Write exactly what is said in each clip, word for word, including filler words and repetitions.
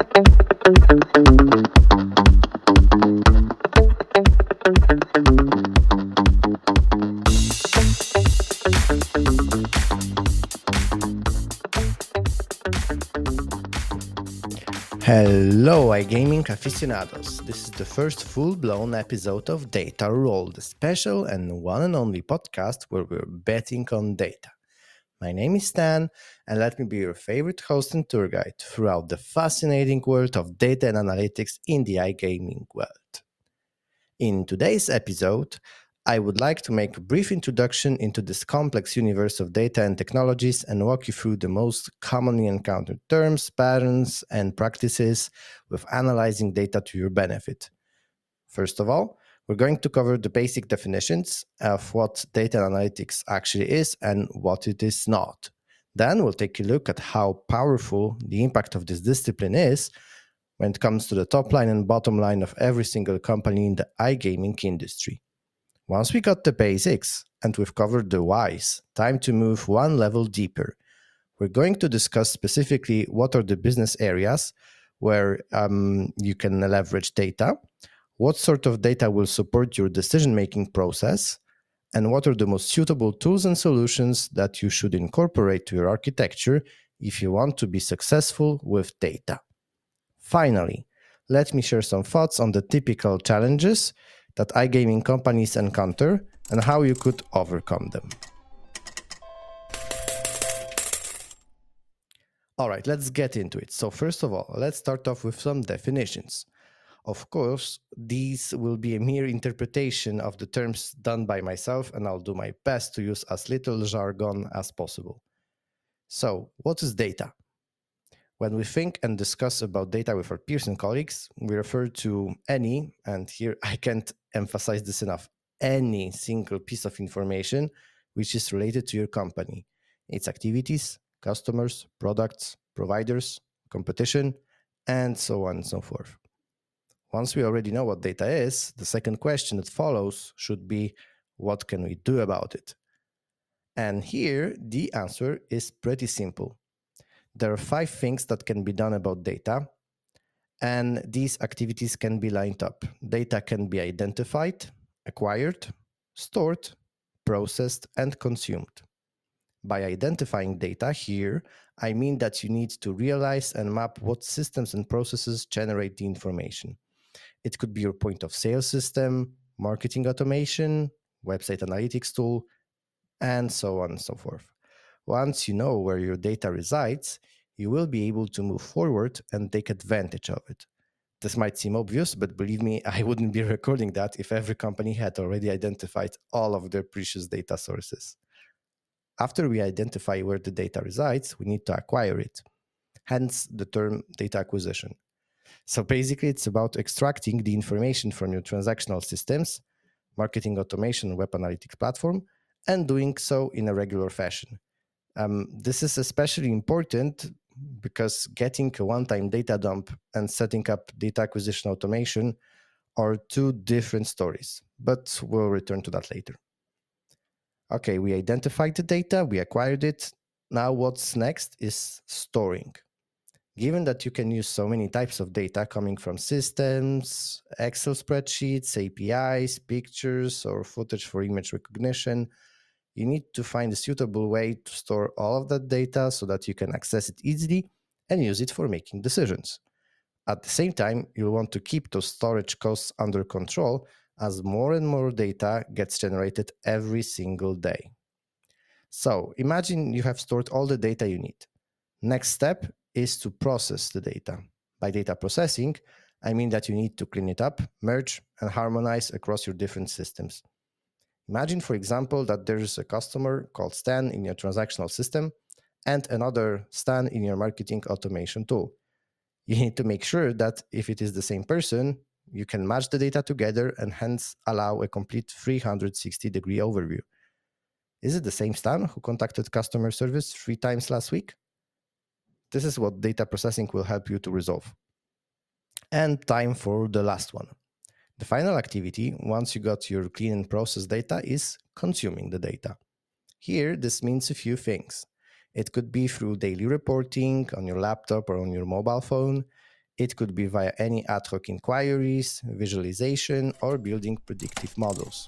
Hello, iGaming aficionados. This is the first full-blown episode of Data Roll, the special and one and only podcast where we're betting on data. My name is Stan, and let me be your favorite host and tour guide throughout the fascinating world of data and analytics in the iGaming world. In today's episode, I would like to make a brief introduction into this complex universe of data and technologies and walk you through the most commonly encountered terms, patterns, and practices with analyzing data to your benefit. First of all, we're going to cover the basic definitions of what data analytics actually is and what it is not. Then we'll take a look at how powerful the impact of this discipline is when it comes to the top line and bottom line of every single company in the iGaming industry. Once we got the basics and we've covered the whys, time to move one level deeper. We're going to discuss specifically what are the business areas where um, you can leverage data, what sort of data will support your decision-making process, and what are the most suitable tools and solutions that you should incorporate to your architecture if you want to be successful with data. Finally, let me share some thoughts on the typical challenges that iGaming companies encounter and how you could overcome them. All right, let's get into it. So first of all, let's start off with some definitions. Of course, these will be a mere interpretation of the terms done by myself, and I'll do my best to use as little jargon as possible. So, what is data? When we think and discuss about data with our peers and colleagues, we refer to any, and here I can't emphasize this enough, any single piece of information which is related to your company, its activities, customers, products, providers, competition, and so on and so forth. Once we already know what data is, the second question that follows should be, what can we do about it? And here, the answer is pretty simple. There are five things that can be done about data, and these activities can be lined up. Data can be identified, acquired, stored, processed, and consumed. By identifying data here, I mean that you need to realize and map what systems and processes generate the information. It could be your point of sale system, marketing automation, website analytics tool, and so on and so forth. Once you know where your data resides, you will be able to move forward and take advantage of it. This might seem obvious, but believe me, I wouldn't be recording that if every company had already identified all of their precious data sources. After we identify where the data resides, we need to acquire it, hence the term data acquisition. So basically, it's about extracting the information from your transactional systems, marketing automation, web analytics platform, and doing so in a regular fashion. Um, this is especially important because getting a one-time data dump and setting up data acquisition automation are two different stories, but we'll return to that later. Okay, we identified the data, we acquired it. Now what's next is storing. Given that you can use so many types of data coming from systems, Excel spreadsheets, A P Is, pictures, or footage for image recognition, you need to find a suitable way to store all of that data so that you can access it easily and use it for making decisions. At the same time, you'll want to keep those storage costs under control as more and more data gets generated every single day. So imagine you have stored all the data you need. Next step is to process the data. By data processing, I mean that you need to clean it up, merge, and harmonize across your different systems. Imagine, for example, that there's a customer called Stan in your transactional system and another Stan in your marketing automation tool. You need to make sure that if it is the same person, you can match the data together and hence allow a complete three hundred sixty degree overview. Is it the same Stan who contacted customer service three times last week? This is what data processing will help you to resolve. And time for the last one. The final activity, once you got your clean and processed data, is consuming the data. Here, this means a few things. It could be through daily reporting on your laptop or on your mobile phone. It could be via any ad hoc inquiries, visualization, or building predictive models.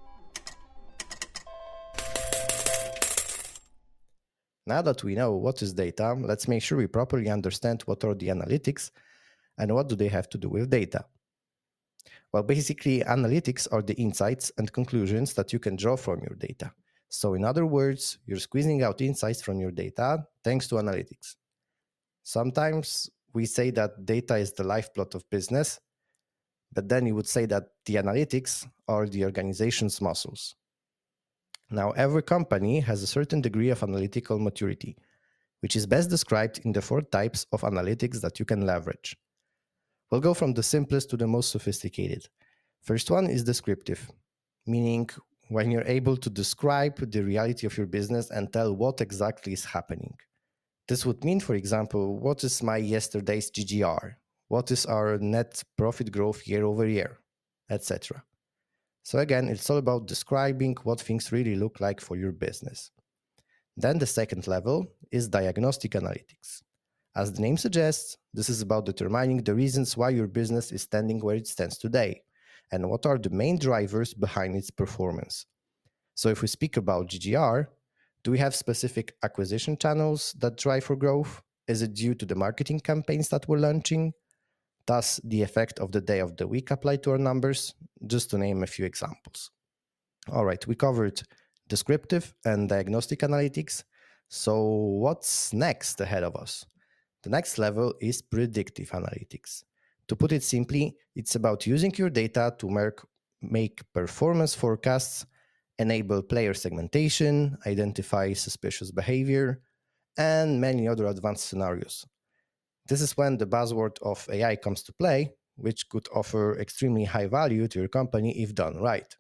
Now that we know what is data, let's make sure we properly understand what are the analytics and what do they have to do with data. Well, basically, analytics are the insights and conclusions that you can draw from your data. So in other words, you're squeezing out insights from your data thanks to analytics. Sometimes we say that data is the lifeblood of business, but then you would say that the analytics are the organization's muscles. Now, every company has a certain degree of analytical maturity, which is best described in the four types of analytics that you can leverage. We'll go from the simplest to the most sophisticated. First one is descriptive, meaning when you're able to describe the reality of your business and tell what exactly is happening. This would mean, for example, what is my yesterday's G G R? What is our net profit growth year over year, et cetera. So again, it's all about describing what things really look like for your business. Then the second level is diagnostic analytics. As the name suggests, this is about determining the reasons why your business is standing where it stands today and what are the main drivers behind its performance. So if we speak about G G R, do we have specific acquisition channels that drive for growth? Is it due to the marketing campaigns that we're launching? Does the effect of the day of the week apply to our numbers? Just to name a few examples. All right, we covered descriptive and diagnostic analytics. So what's next ahead of us? The next level is predictive analytics. To put it simply, it's about using your data to make performance forecasts, enable player segmentation, identify suspicious behavior, and many other advanced scenarios. This is when the buzzword of A I comes to play, which could offer extremely high value to your company if done right.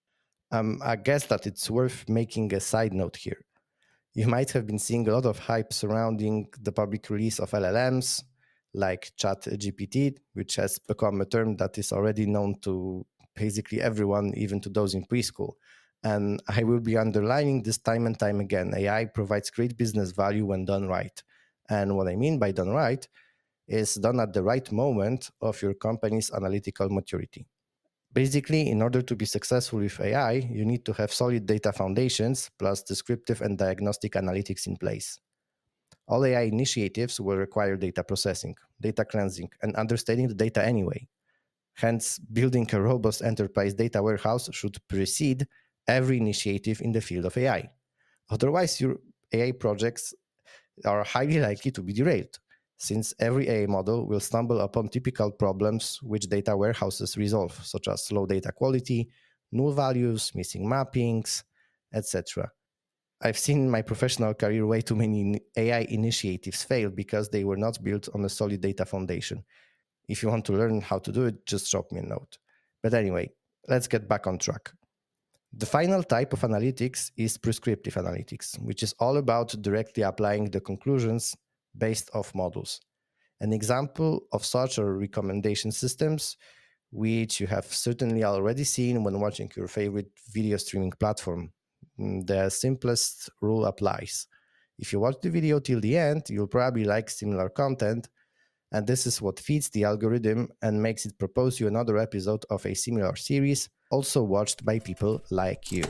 Um, I guess that it's worth making a side note here. You might have been seeing a lot of hype surrounding the public release of L L Ms, like ChatGPT, which has become a term that is already known to basically everyone, even to those in preschool. And I will be underlining this time and time again. A I provides great business value when done right. And what I mean by done right is done at the right moment of your company's analytical maturity. Basically, in order to be successful with A I, you need to have solid data foundations plus descriptive and diagnostic analytics in place. All A I initiatives will require data processing, data cleansing, and understanding the data anyway. Hence, building a robust enterprise data warehouse should precede every initiative in the field of A I. Otherwise, your A I projects are highly likely to be derailed, since every A I model will stumble upon typical problems which data warehouses resolve, such as low data quality, null values, missing mappings, et cetera. I've seen in my professional career way too many A I initiatives fail because they were not built on a solid data foundation. If you want to learn how to do it, just drop me a note. But anyway, let's get back on track. The final type of analytics is prescriptive analytics, which is all about directly applying the conclusions based off models. An example of such are recommendation systems, which you have certainly already seen when watching your favorite video streaming platform. The simplest rule applies. If you watch the video till the end, you'll probably like similar content, and this is what feeds the algorithm and makes it propose you another episode of a similar series, also watched by people like you.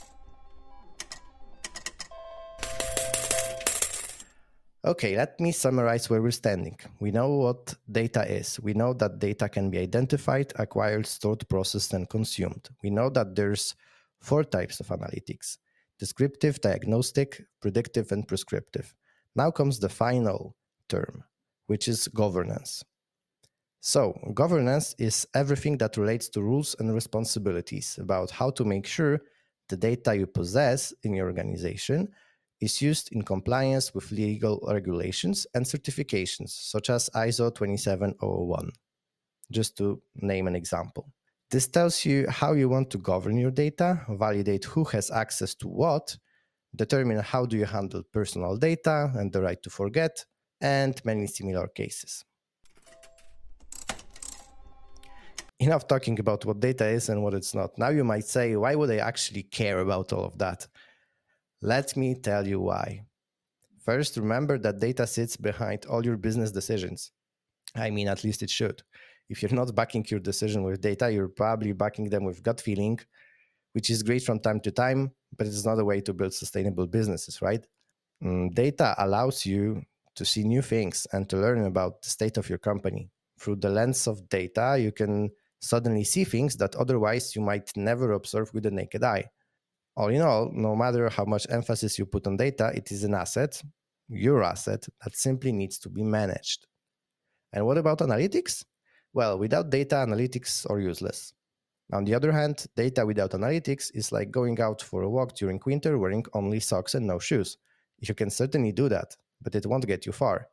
Okay, let me summarize where we're standing. We know what data is. We know that data can be identified, acquired, stored, processed, and consumed. We know that there's four types of analytics: descriptive, diagnostic, predictive, and prescriptive. Now comes the final term, which is governance. So, governance is everything that relates to rules and responsibilities about how to make sure the data you possess in your organization is used in compliance with legal regulations and certifications, such as I S O twenty-seven thousand one, just to name an example. This tells you how you want to govern your data, validate who has access to what, determine how do you handle personal data and the right to forget, and many similar cases. Enough talking about what data is and what it's not. Now you might say, why would I actually care about all of that? Let me tell you why. First, remember that data sits behind all your business decisions. I mean, at least it should. If you're not backing your decision with data, you're probably backing them with gut feeling, which is great from time to time, but it's not a way to build sustainable businesses, right? Mm, data allows you to see new things and to learn about the state of your company. Through the lens of data, you can suddenly see things that otherwise you might never observe with the naked eye. All in all, no matter how much emphasis you put on data, it is an asset, your asset, that simply needs to be managed. And what about analytics? Well, without data, analytics are useless. On the other hand, data without analytics is like going out for a walk during winter wearing only socks and no shoes. You can certainly do that, but it won't get you far.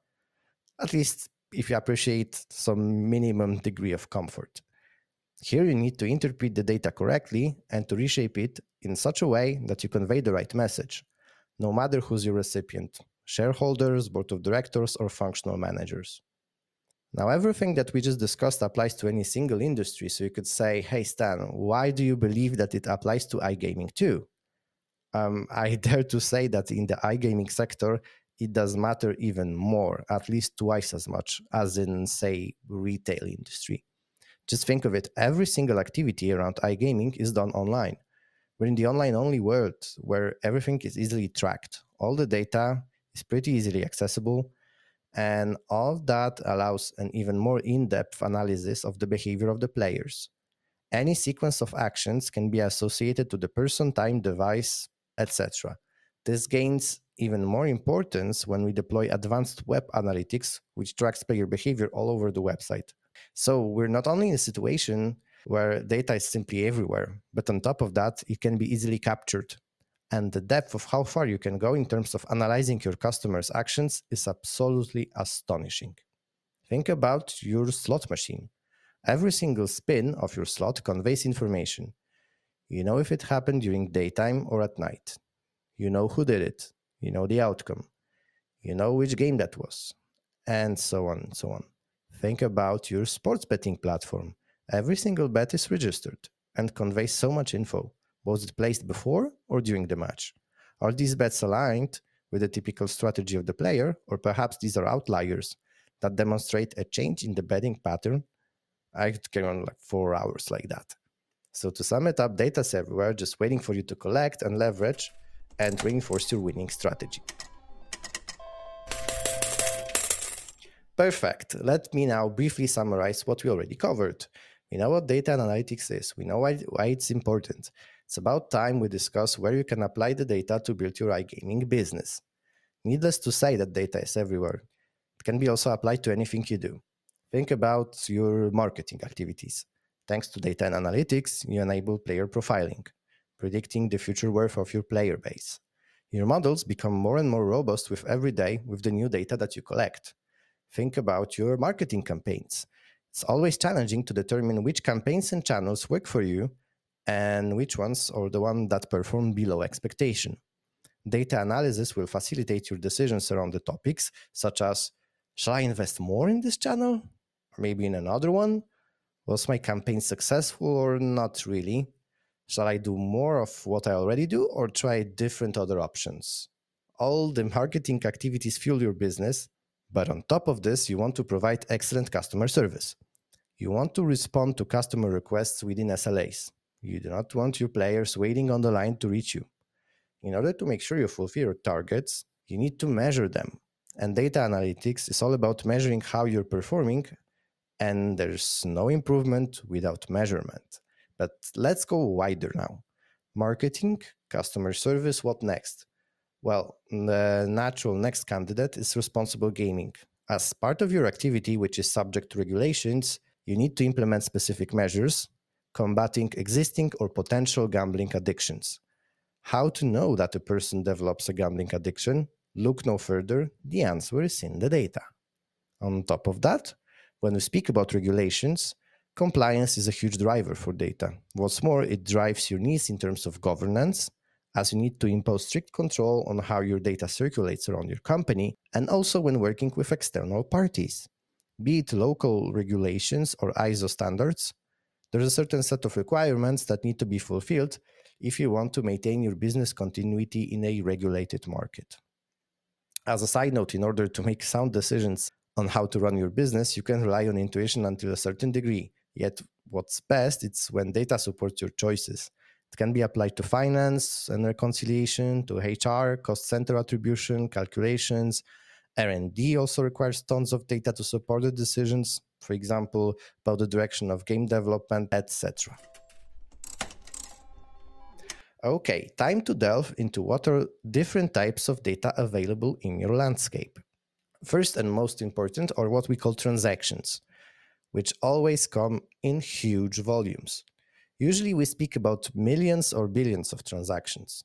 At least if you appreciate some minimum degree of comfort. Here you need to interpret the data correctly and to reshape it in such a way that you convey the right message, no matter who's your recipient, shareholders, board of directors, or functional managers. Now, everything that we just discussed applies to any single industry, so you could say, hey, Stan, why do you believe that it applies to iGaming too? Um, I dare to say that in the iGaming sector, it does matter even more, at least twice as much as in, say, retail industry. Just think of it, every single activity around iGaming is done online. We're in the online-only world where everything is easily tracked. All the data is pretty easily accessible, and all that allows an even more in-depth analysis of the behavior of the players. Any sequence of actions can be associated to the person, time, device, et cetera. This gains even more importance when we deploy advanced web analytics, which tracks player behavior all over the website. So we're not only in a situation where data is simply everywhere, but on top of that, it can be easily captured. And the depth of how far you can go in terms of analyzing your customers' actions is absolutely astonishing. Think about your slot machine. Every single spin of your slot conveys information. You know if it happened during daytime or at night. You know who did it. You know the outcome. You know which game that was. And so on and so on. Think about your sports betting platform. Every single bet is registered and conveys so much info. Was it placed before or during the match? Are these bets aligned with the typical strategy of the player, or perhaps these are outliers that demonstrate a change in the betting pattern? I could carry on like four hours like that. So to sum it up, data's everywhere, just waiting for you to collect and leverage and reinforce your winning strategy. Perfect. Let me now briefly summarize what we already covered. We know what data analytics is. We know why, why it's important. It's about time we discuss where you can apply the data to build your iGaming business. Needless to say that data is everywhere. It can be also applied to anything you do. Think about your marketing activities. Thanks to data and analytics, you enable player profiling, predicting the future worth of your player base. Your models become more and more robust with every day with the new data that you collect. Think about your marketing campaigns. It's always challenging to determine which campaigns and channels work for you and which ones are the ones that perform below expectation. Data analysis will facilitate your decisions around the topics, such as, shall I invest more in this channel? Or maybe in another one? Was my campaign successful or not really? Shall I do more of what I already do or try different other options? All the marketing activities fuel your business, but on top of this, you want to provide excellent customer service. You want to respond to customer requests within S L As. You do not want your players waiting on the line to reach you. In order to make sure you fulfill your targets, you need to measure them. And data analytics is all about measuring how you're performing, and there's no improvement without measurement. But let's go wider now. Marketing, customer service, what next? Well, the natural next candidate is responsible gaming. As part of your activity, which is subject to regulations, you need to implement specific measures combating existing or potential gambling addictions. How to know that a person develops a gambling addiction? Look no further, the answer is in the data. On top of that, when we speak about regulations, compliance is a huge driver for data. What's more, it drives your needs in terms of governance, as you need to impose strict control on how your data circulates around your company, and also when working with external parties. Be it local regulations or I S O standards, there's a certain set of requirements that need to be fulfilled if you want to maintain your business continuity in a regulated market. As a side note, in order to make sound decisions on how to run your business, you can rely on intuition until a certain degree. Yet, what's best, it's when data supports your choices. It can be applied to finance and reconciliation, to H R, cost center attribution, calculations. R and D also requires tons of data to support the decisions, for example, about the direction of game development, et cetera. Okay, time to delve into what are different types of data available in your landscape. First and most important are what we call transactions, which always come in huge volumes. Usually we speak about millions or billions of transactions.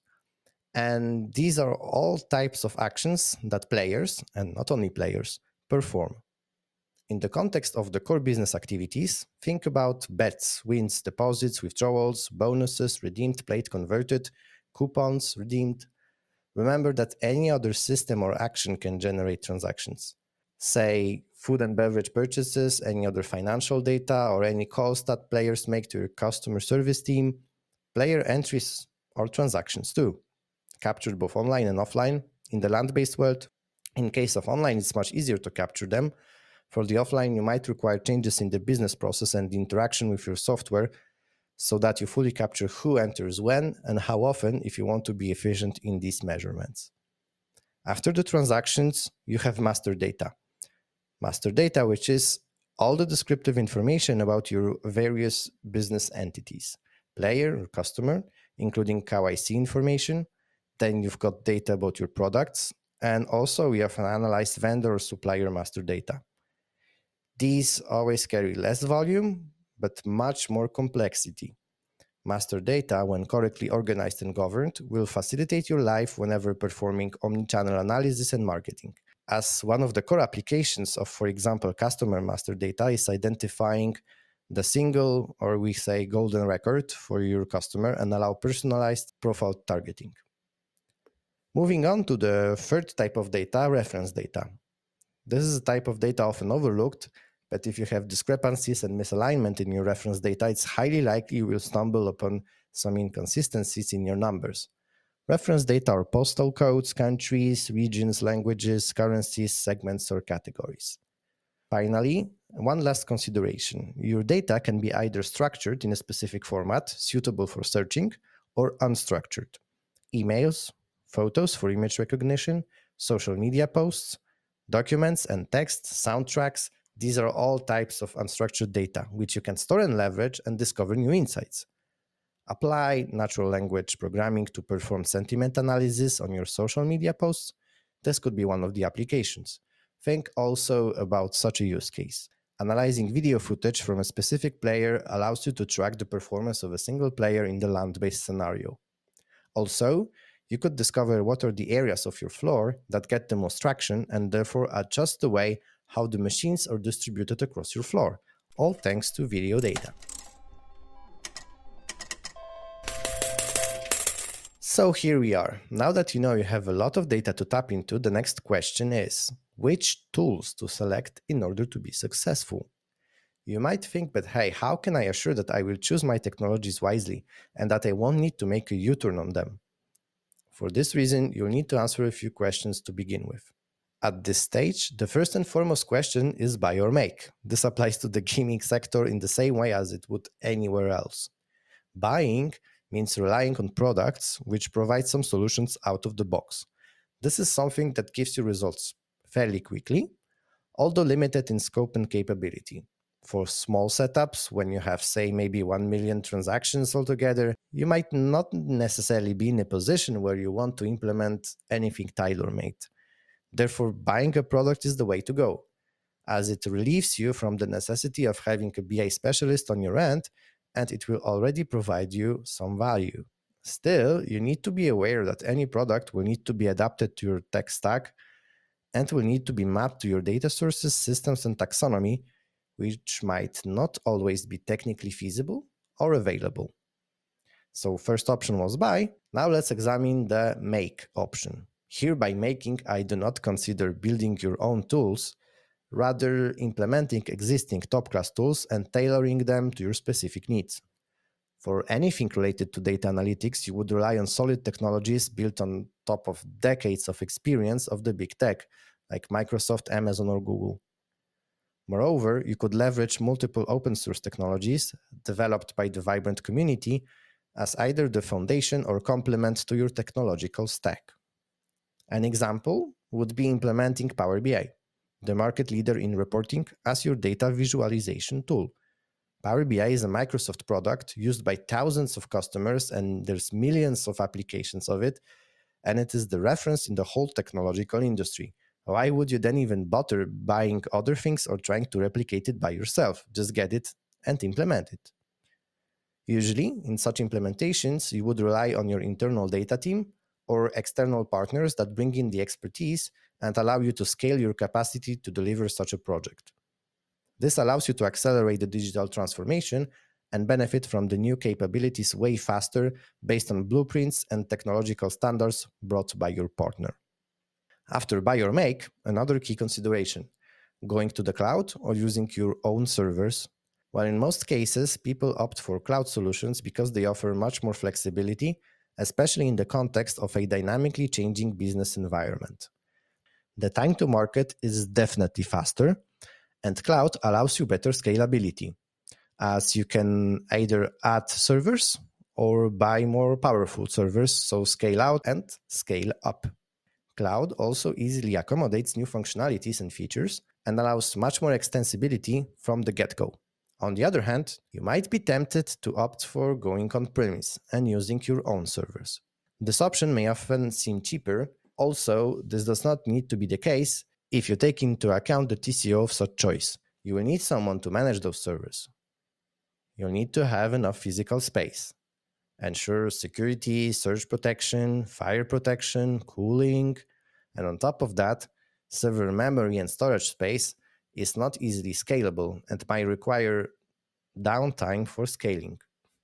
And these are all types of actions that players, and not only players, perform. In the context of the core business activities, think about bets, wins, deposits, withdrawals, bonuses, redeemed, played, converted, coupons, redeemed. Remember that any other system or action can generate transactions. Say, food and beverage purchases, any other financial data, or any calls that players make to your customer service team. Player entries are transactions too, captured both online and offline. In the land-based world, in case of online, it's much easier to capture them. For the offline, you might require changes in the business process and the interaction with your software so that you fully capture who enters when and how often if you want to be efficient in these measurements. After the transactions, you have master data. Master data, which is all the descriptive information about your various business entities, player or customer, including K Y C information. Then you've got data about your products, and also you have an analyzed vendor or supplier master data. These always carry less volume, but much more complexity. Master data, when correctly organized and governed, will facilitate your life whenever performing omnichannel analysis and marketing. As one of the core applications of, for example, customer master data is identifying the single, or we say golden record for your customer and allow personalized profile targeting. Moving on to the third type of data, reference data. This is a type of data often overlooked, but if you have discrepancies and misalignment in your reference data, it's highly likely you will stumble upon some inconsistencies in your numbers. Reference data are postal codes, countries, regions, languages, currencies, segments, or categories. Finally, one last consideration. Your data can be either structured in a specific format suitable for searching or unstructured. Emails, photos for image recognition, social media posts, documents and text, soundtracks. These are all types of unstructured data, which you can store and leverage and discover new insights. Apply natural language programming to perform sentiment analysis on your social media posts. This could be one of the applications. Think also about such a use case. Analyzing video footage from a specific player allows you to track the performance of a single player in the land-based scenario. Also, you could discover what are the areas of your floor that get the most traction and therefore adjust the way how the machines are distributed across your floor, all thanks to video data. So here we are. Now that you know you have a lot of data to tap into, the next question is, which tools to select in order to be successful? You might think, but hey, how can I assure that I will choose my technologies wisely and that I won't need to make a U-turn on them? For this reason, you'll need to answer a few questions to begin with. At this stage, the first and foremost question is buy or make. This applies to the gaming sector in the same way as it would anywhere else. Buying means relying on products which provide some solutions out of the box. This is something that gives you results fairly quickly, although limited in scope and capability. For small setups, when you have, say, maybe one million transactions altogether, you might not necessarily be in a position where you want to implement anything tailor-made. Therefore, buying a product is the way to go, as it relieves you from the necessity of having a B I specialist on your end, and it will already provide you some value. Still, you need to be aware that any product will need to be adapted to your tech stack and will need to be mapped to your data sources, systems, and taxonomy, which might not always be technically feasible or available. So first option was buy. Now let's examine the make option. Here by making, I do not consider building your own tools, rather implementing existing top-class tools and tailoring them to your specific needs. For anything related to data analytics, you would rely on solid technologies built on top of decades of experience of the big tech, like Microsoft, Amazon, or Google. Moreover, you could leverage multiple open source technologies developed by the Vibrant community as either the foundation or complement to your technological stack. An example would be implementing Power B I, the market leader in reporting, as your data visualization tool. Power B I is a Microsoft product used by thousands of customers, and there's millions of applications of it, and it is the reference in the whole technological industry. Why would you then even bother buying other things or trying to replicate it by yourself? Just get it and implement it. Usually, in such implementations, you would rely on your internal data team or external partners that bring in the expertise and allow you to scale your capacity to deliver such a project. This allows you to accelerate the digital transformation and benefit from the new capabilities way faster based on blueprints and technological standards brought by your partner. After buy or make, another key consideration: going to the cloud or using your own servers. While in most cases, people opt for cloud solutions because they offer much more flexibility, especially in the context of a dynamically changing business environment. The time to market is definitely faster, and cloud allows you better scalability, as you can either add servers or buy more powerful servers, so scale out and scale up. Cloud also easily accommodates new functionalities and features and allows much more extensibility from the get-go. On the other hand, you might be tempted to opt for going on-premise and using your own servers. This option may often seem cheaper. Also, this does not need to be the case if you take into account the T C O of such choice. You will need someone to manage those servers. You'll need to have enough physical space. Ensure security, surge protection, fire protection, cooling, and on top of that, server memory and storage space is not easily scalable and might require downtime for scaling.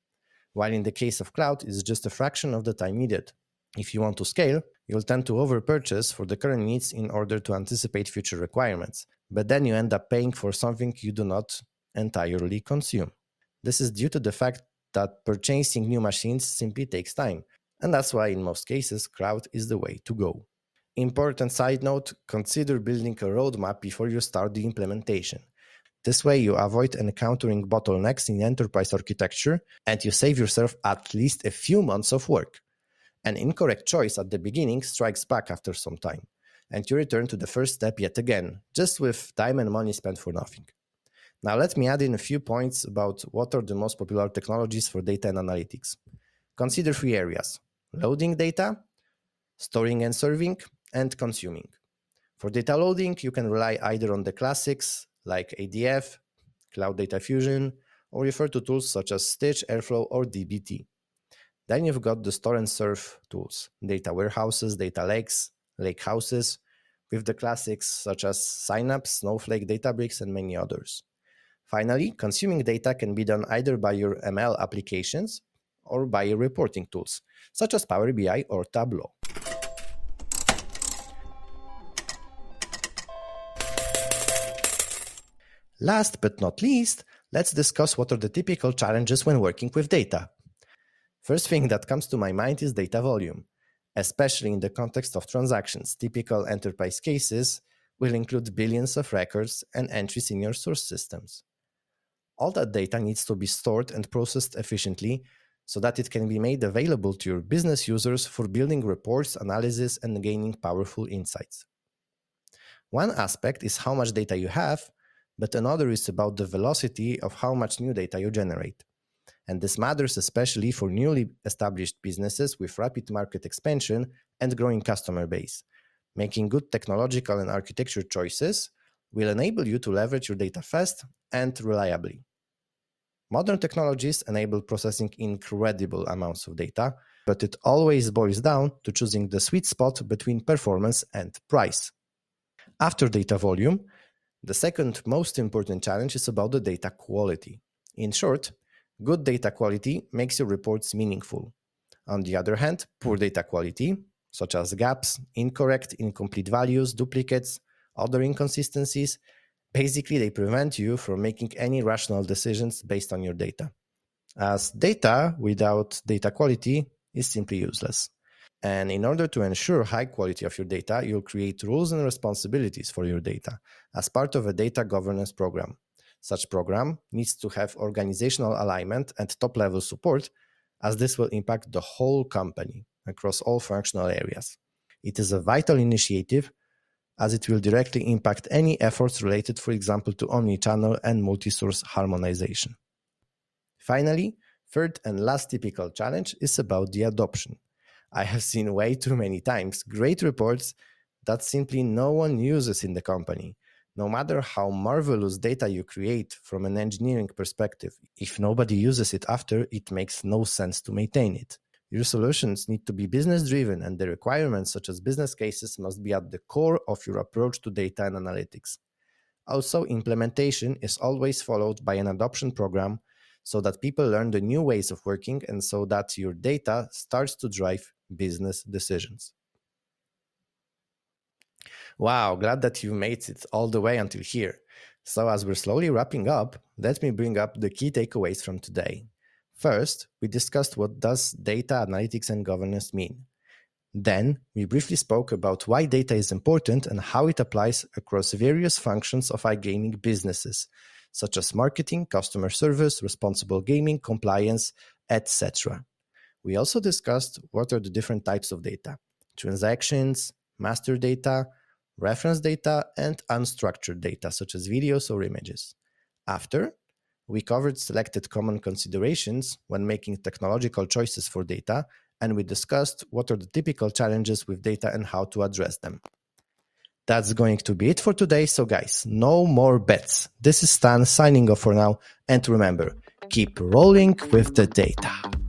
While in the case of cloud, it's just a fraction of the time needed. If you want to scale, you'll tend to overpurchase for the current needs in order to anticipate future requirements, but then you end up paying for something you do not entirely consume. This is due to the fact that purchasing new machines simply takes time, and that's why in most cases, cloud is the way to go. Important side note: consider building a roadmap before you start the implementation. This way you avoid encountering bottlenecks in enterprise architecture, and you save yourself at least a few months of work. An incorrect choice at the beginning strikes back after some time, and you return to the first step yet again, just with time and money spent for nothing. Now let me add in a few points about what are the most popular technologies for data and analytics. Consider three areas: loading data, storing and serving, and consuming. For data loading, you can rely either on the classics like A D F, Cloud Data Fusion, or refer to tools such as Stitch, Airflow, or D B T. Then you've got the store and serve tools: data warehouses, data lakes, lake houses, with the classics such as Synapse, Snowflake, Databricks, and many others. Finally, consuming data can be done either by your M L applications or by reporting tools, such as Power B I or Tableau. Last but not least, let's discuss what are the typical challenges when working with data. First thing that comes to my mind is data volume, especially in the context of transactions. Typical enterprise cases will include billions of records and entries in your source systems. All that data needs to be stored and processed efficiently so that it can be made available to your business users for building reports, analysis, and gaining powerful insights. One aspect is how much data you have, but another is about the velocity of how much new data you generate. And this matters especially for newly established businesses with rapid market expansion and growing customer base. Making good technological and architecture choices will enable you to leverage your data fast and reliably. Modern technologies enable processing incredible amounts of data, but it always boils down to choosing the sweet spot between performance and price. After data volume, the second most important challenge is about the data quality. In short, good data quality makes your reports meaningful. On the other hand, poor data quality, such as gaps, incorrect, incomplete values, duplicates, other inconsistencies, basically they prevent you from making any rational decisions based on your data, as data without data quality is simply useless. And in order to ensure high quality of your data, you'll create rules and responsibilities for your data as part of a data governance program. Such program needs to have organizational alignment and top-level support, as this will impact the whole company across all functional areas. It is a vital initiative as it will directly impact any efforts related, for example, to omnichannel and multi-source harmonization. Finally, third and last typical challenge is about the adoption. I have seen way too many times great reports that simply no one uses in the company. No matter how marvelous data you create from an engineering perspective, if nobody uses it after, it makes no sense to maintain it. Your solutions need to be business-driven, and the requirements such as business cases must be at the core of your approach to data and analytics. Also, implementation is always followed by an adoption program so that people learn the new ways of working and so that your data starts to drive business decisions. Wow, glad that you made it all the way until here. So as we're slowly wrapping up, let me bring up the key takeaways from today. First, we discussed what does data analytics and governance mean. Then, we briefly spoke about why data is important and how it applies across various functions of iGaming businesses, such as marketing, customer service, responsible gaming, compliance, et cetera. We also discussed what are the different types of data: transactions, master data, reference data, and unstructured data, such as videos or images. After, we covered selected common considerations when making technological choices for data, and we discussed what are the typical challenges with data and how to address them. That's going to be it for today, so guys, no more bets. This is Stan signing off for now, and remember, keep rolling with the data.